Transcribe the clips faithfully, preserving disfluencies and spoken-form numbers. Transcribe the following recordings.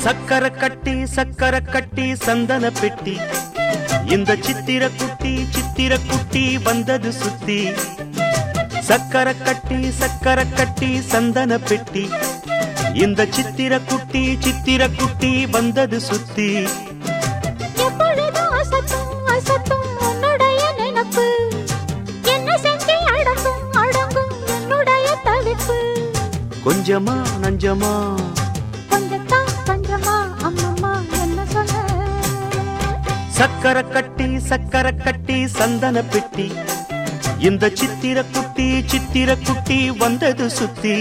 சக்கர கட்டி சக்கர கட்டி சந்தன பெட்டி இந்த சித்திர குட்டி சித்திர குட்டி வந்தது சுத்தி சக்கர கட்டி சக்கர கட்டி சந்தன பெட்டி இந்த சித்திர குட்டி சித்திர குட்டி வந்தது சுத்தி கொஞ்சமா நஞ்சமா சக்கர கட்டி சக்கர கட்டி சந்தன பெட்டி இந்த சித்திர குட்டி சித்திர குட்டி வந்தது சுத்தி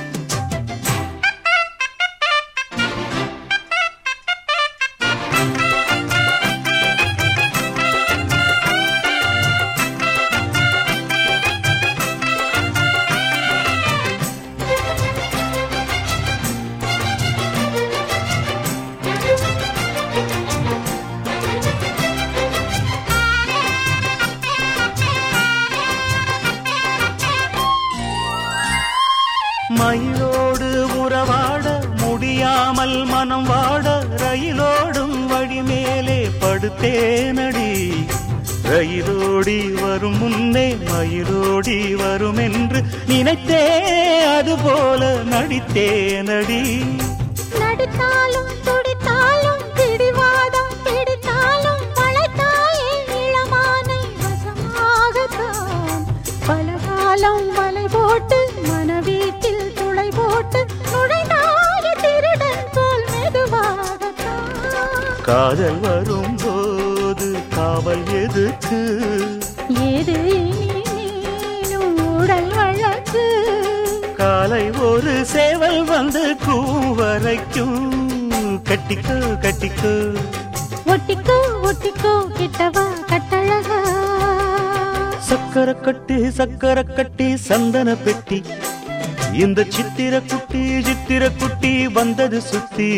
மயிலோடு உறவாட முடியாமல் மனம் வாட ரயிலோடும் வழி மேலே படுத்தேனடி ரயிலோடி வரும் முன்னே மயிலோடி வரும் என்று நினைத்தே அதுபோல நடித்தேனடி நடித்தாலும் துடித்தாலும் பிடிவாதம் பிடித்தாலும் மழைத்தாயே இளமானை வசமாகத்தான் பலகாலம் வலை போட்டு மனவீட்டில் துளை போட்டு நுழைந்தாய திருடன் போல் மெதுவாகத்தான் காதல் வரும் போது காவல் எதுக்கு ஏது நீனும் உடல் வழக்கு காலை ஒரு சேவல் வந்து கூவரைக்கும் கட்டிக்கோ கட்டிக்கோ ஒட்டிக்கோ ஒட்டிக்கோ கிட்டவா கட்டழகா சக்கர கட்டி சக்கர கட்டி சந்தன பெட்டி இந்த சித்திர குட்டி சித்திர குட்டி வந்தது சுத்தி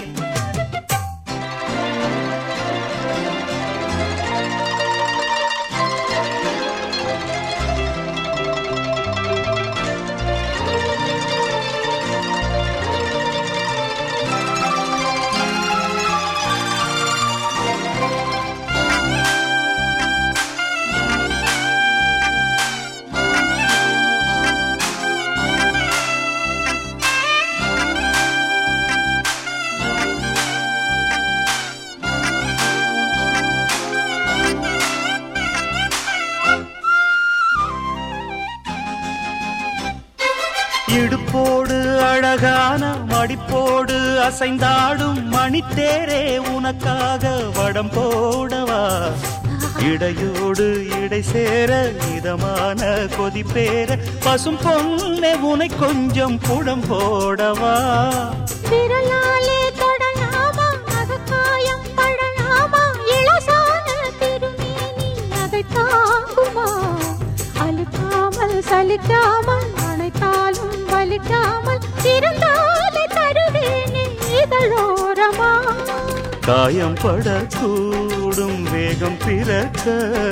இடுப்போடு அழகான மடிப்போடு அசைந்தாடும் மணித்தேரே உனக்காக வடம் போடவா இடையோடு இடை சேர இதமான கொதிப்பேர பசும் பொன்னே உனை கொஞ்சம் புடம் போடவா விரலாலே தொடலாமா அகக்காயம் படலாமா இளசான திருமேனி அதை தாங்குமா அழுக்காமல் சலிக்காமல் அணைத்தாலும் வலிக்காமல் இருந்தாலே தருவேனே இதழோரமா காயம் படக்கூடும் வேகம் பிறக்க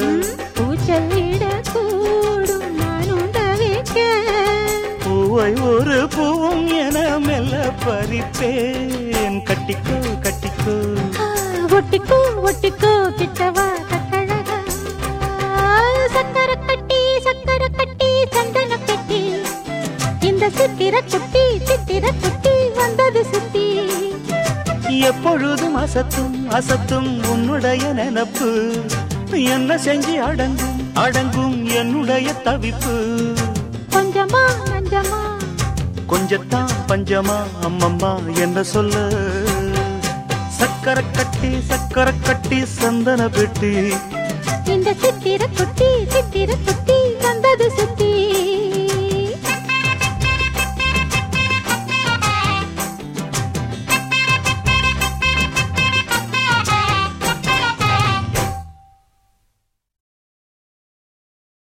பூச்சலிடக்கூடும் நானும் தவிக்க பூவை ஒரு பூவும் என மெல்ல பறிப்பேன் கட்டிக்கோ கட்டிக்கோ ஒட்டிக்கோ ஒட்டிக்கோ கிட்டவா கட்டழகா சக்கர கட்டி சக்கர கட்டி சந்தன கட்டி இந்த சித்திர குட்டி சித்திர குட்டி வந்தது சுத்தி எப்பொழுதும் அசத்தும் அசத்தும் உன்னுடைய நினப்பு என்ன செஞ்சு அடங்கும் அடங்கும் என்னுடைய தவிப்பு கொஞ்சமா நஞ்சமா கொஞ்சத்தான் பஞ்சமா அம்மம்மா என்ன சொல்ல சக்கர கட்டி சக்கர கட்டி சந்தன பெட்டி இந்த சித்திர குட்டி சித்திர குட்டி வந்தது சுத்தி